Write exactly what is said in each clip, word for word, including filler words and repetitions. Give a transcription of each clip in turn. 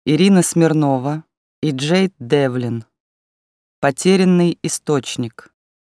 Ирина Смирнова и Джейд Девлин. Потерянный источник.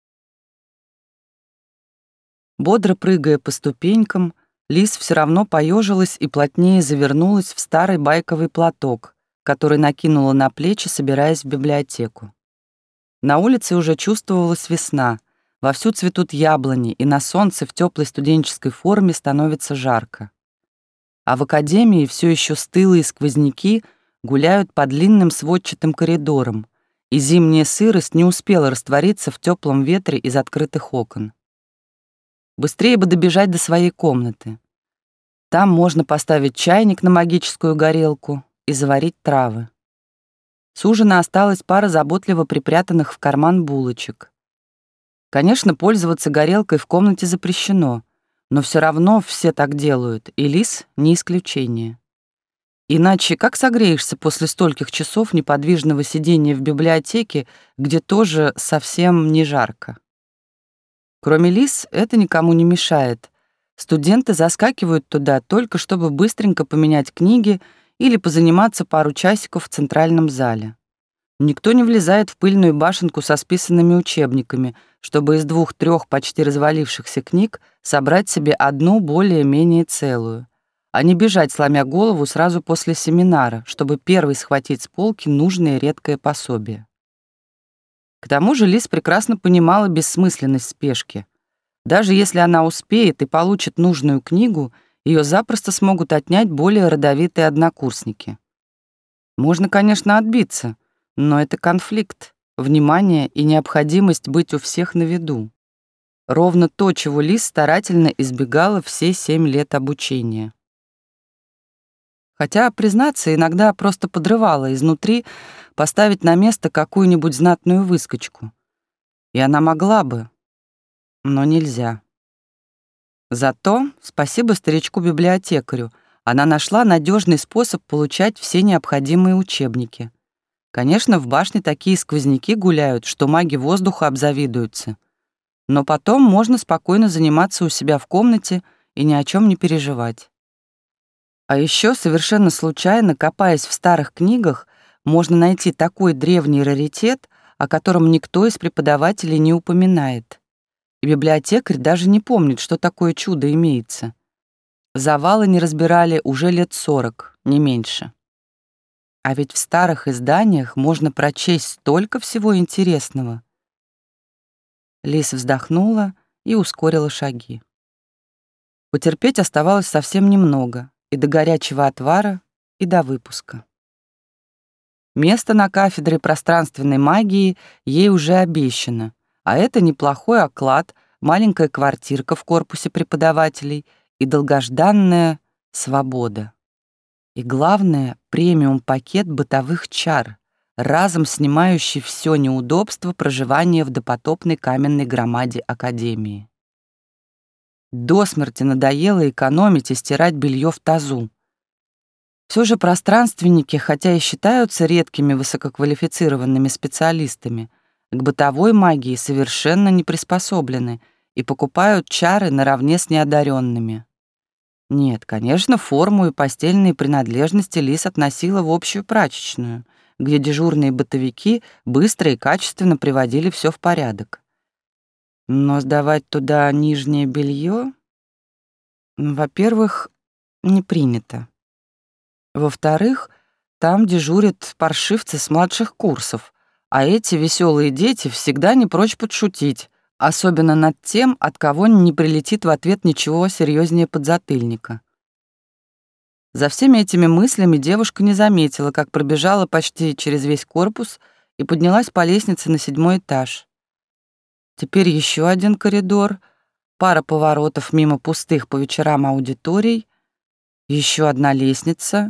Бодро прыгая по ступенькам, Лиз все равно поежилась и плотнее завернулась в старый байковый платок, который накинула на плечи, собираясь в библиотеку. На улице уже чувствовалась весна, вовсю цветут яблони, и на солнце в теплой студенческой форме становится жарко. А в академии все еще стылые сквозняки гуляют по длинным сводчатым коридорам, и зимняя сырость не успела раствориться в теплом ветре из открытых окон. Быстрее бы добежать до своей комнаты. Там можно поставить чайник на магическую горелку и заварить травы. С ужина осталась пара заботливо припрятанных в карман булочек. Конечно, пользоваться горелкой в комнате запрещено, но все равно все так делают, и Лиз не исключение. Иначе как согреешься после стольких часов неподвижного сидения в библиотеке, где тоже совсем не жарко? Кроме Лиз, это никому не мешает. Студенты заскакивают туда только чтобы быстренько поменять книги или позаниматься пару часиков в центральном зале. Никто не влезает в пыльную башенку со списанными учебниками, чтобы из двух-трех почти развалившихся книг собрать себе одну более-менее целую, а не бежать, сломя голову, сразу после семинара, чтобы первой схватить с полки нужное редкое пособие. К тому же Лиз прекрасно понимала бессмысленность спешки. Даже если она успеет и получит нужную книгу, ее запросто смогут отнять более родовитые однокурсники. Можно, конечно, отбиться, но это конфликт, внимание и необходимость быть у всех на виду. Ровно то, чего Лиз старательно избегала все семь лет обучения. Хотя, признаться, иногда просто подрывала изнутри поставить на место какую-нибудь знатную выскочку. И она могла бы, но нельзя. Зато, спасибо старичку-библиотекарю, она нашла надежный способ получать все необходимые учебники. Конечно, в башне такие сквозняки гуляют, что маги воздуха обзавидуются. Но потом можно спокойно заниматься у себя в комнате и ни о чем не переживать. А еще совершенно случайно, копаясь в старых книгах, можно найти такой древний раритет, о котором никто из преподавателей не упоминает. И библиотекарь даже не помнит, что такое чудо имеется. Завалы не разбирали уже лет сорок, не меньше. А ведь в старых изданиях можно прочесть столько всего интересного. Лиз вздохнула и ускорила шаги. Потерпеть оставалось совсем немного. И до горячего отвара, и до выпуска. Место на кафедре пространственной магии ей уже обещано, а это неплохой оклад, маленькая квартирка в корпусе преподавателей и долгожданная свобода. И главное, премиум-пакет бытовых чар, разом снимающий все неудобство проживания в допотопной каменной громаде академии. До смерти надоело экономить и стирать белье в тазу. Все же пространственники, хотя и считаются редкими высококвалифицированными специалистами, к бытовой магии совершенно не приспособлены и покупают чары наравне с неодаренными. Нет, конечно, форму и постельные принадлежности Лиз относила в общую прачечную, где дежурные бытовики быстро и качественно приводили все в порядок. Но сдавать туда нижнее белье, во-первых, не принято. Во-вторых, там дежурят паршивцы с младших курсов, а эти веселые дети всегда не прочь подшутить, особенно над тем, от кого не прилетит в ответ ничего серьезнее подзатыльника. За всеми этими мыслями девушка не заметила, как пробежала почти через весь корпус и поднялась по лестнице на седьмой этаж. Теперь еще один коридор, пара поворотов мимо пустых по вечерам аудиторий, еще одна лестница.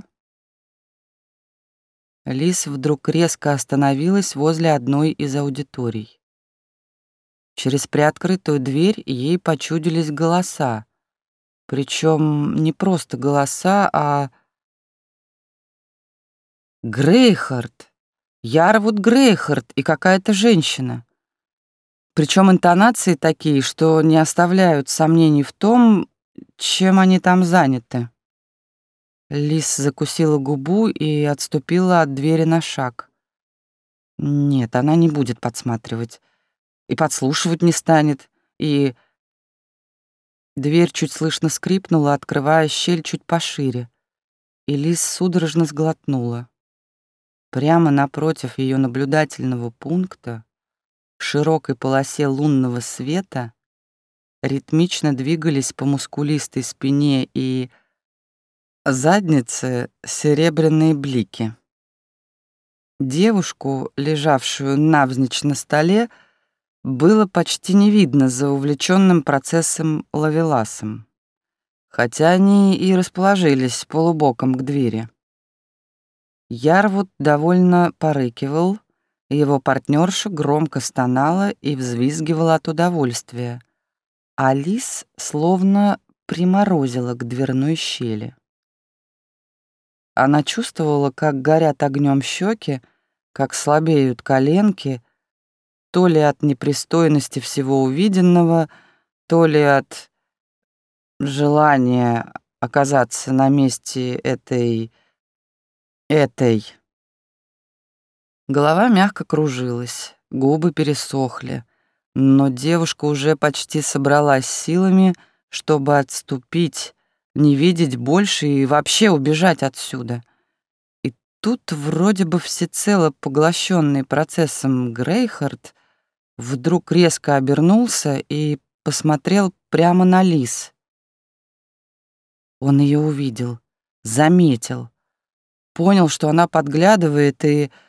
Лиз вдруг резко остановилась возле одной из аудиторий. Через приоткрытую дверь ей почудились голоса. Причем не просто голоса, а... Грейхард! Ярвуд Грейхард и какая-то женщина. Причем интонации такие, что не оставляют сомнений в том, чем они там заняты. Лис закусила губу и отступила от двери на шаг. Нет, она не будет подсматривать. И подслушивать не станет. И дверь чуть слышно скрипнула, открывая щель чуть пошире. И Лис судорожно сглотнула. Прямо напротив ее наблюдательного пункта, в широкой полосе лунного света, ритмично двигались по мускулистой спине и заднице серебряные блики. Девушку, лежавшую навзничь на столе, было почти не видно за увлеченным процессом ловеласом, хотя они и расположились полубоком к двери. Ярвуд довольно порыкивал, его партнерша громко стонала и взвизгивала от удовольствия, а Лис словно приморозила к дверной щели. Она чувствовала, как горят огнем щеки, как слабеют коленки, то ли от непристойности всего увиденного, то ли от желания оказаться на месте этой... этой. Голова мягко кружилась, губы пересохли, но девушка уже почти собралась силами, чтобы отступить, не видеть больше и вообще убежать отсюда. И тут, вроде бы всецело поглощенный процессом Грейхард, вдруг резко обернулся и посмотрел прямо на Лис. Он ее увидел, заметил, понял, что она подглядывает, и